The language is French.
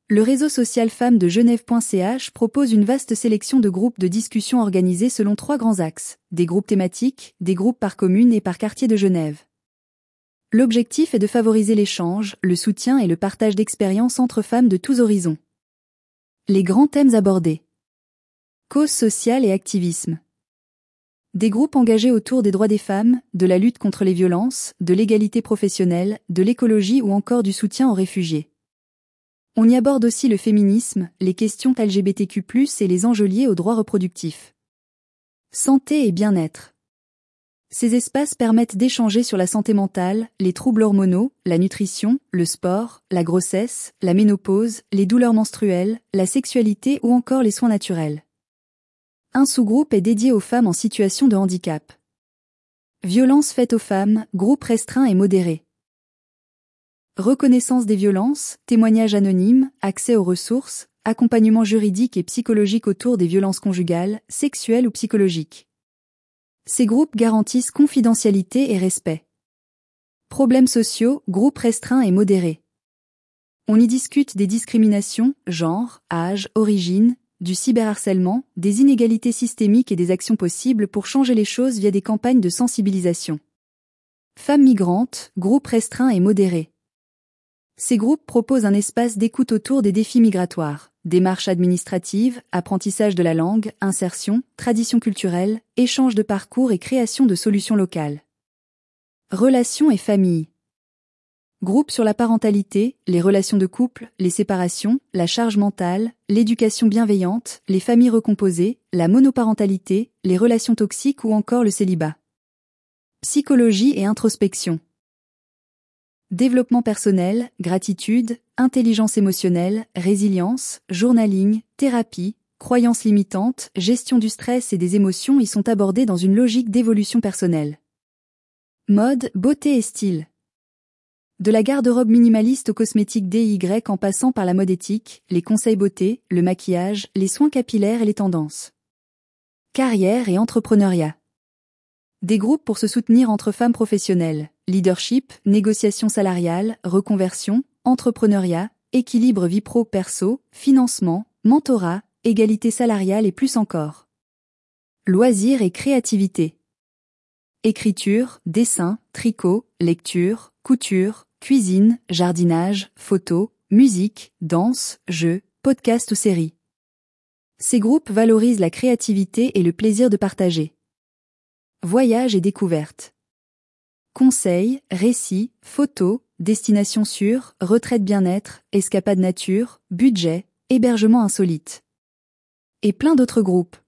Le réseau social femmes de Genève.ch propose une vaste sélection de groupes de discussion organisés selon 3 grands axes, des groupes thématiques, des groupes par commune et par quartier de Genève. L'objectif est de favoriser l'échange, le soutien et le partage d'expériences entre femmes de tous horizons. Les grands thèmes abordés. Causes sociales et activisme. Des groupes engagés autour des droits des femmes, de la lutte contre les violences, de l'égalité professionnelle, de l'écologie ou encore du soutien aux réfugiés. On y aborde aussi le féminisme, les questions LGBTQ+, et les enjeux liés aux droits reproductifs. Santé et bien-être. Ces espaces permettent d'échanger sur la santé mentale, les troubles hormonaux, la nutrition, le sport, la grossesse, la ménopause, les douleurs menstruelles, la sexualité ou encore les soins naturels. Un sous-groupe est dédié aux femmes en situation de handicap. Violences faites aux femmes, groupe restreint et modéré. Reconnaissance des violences, témoignages anonymes, accès aux ressources, accompagnement juridique et psychologique autour des violences conjugales, sexuelles ou psychologiques. Ces groupes garantissent confidentialité et respect. Problèmes sociaux, groupe restreint et modéré. On y discute des discriminations, genre, âge, origine, du cyberharcèlement, des inégalités systémiques et des actions possibles pour changer les choses via des campagnes de sensibilisation. Femmes migrantes, groupe restreint et modéré. Ces groupes proposent un espace d'écoute autour des défis migratoires, démarches administratives, apprentissage de la langue, insertion, traditions culturelles, échange de parcours et création de solutions locales. Relations et famille. Groupes sur la parentalité, les relations de couple, les séparations, la charge mentale, l'éducation bienveillante, les familles recomposées, la monoparentalité, les relations toxiques ou encore le célibat. Psychologie et introspection. Développement personnel, gratitude, intelligence émotionnelle, résilience, journaling, thérapie, croyances limitantes, gestion du stress et des émotions y sont abordés dans une logique d'évolution personnelle. Mode, beauté et style. De la garde-robe minimaliste aux cosmétiques DIY en passant par la mode éthique, les conseils beauté, le maquillage, les soins capillaires et les tendances. Carrière et entrepreneuriat. Des groupes pour se soutenir entre femmes professionnelles, leadership, négociation salariale, reconversion, entrepreneuriat, équilibre vie pro-perso, financement, mentorat, égalité salariale et plus encore. Loisirs et créativité. Écriture, dessin, tricot, lecture, couture, cuisine, jardinage, photo, musique, danse, jeux, podcast ou séries. Ces groupes valorisent la créativité et le plaisir de partager. Voyages et découvertes. Conseils, récits, photos, destinations sûres, retraite bien-être, escapades nature, budget, hébergement insolite. Et plein d'autres groupes.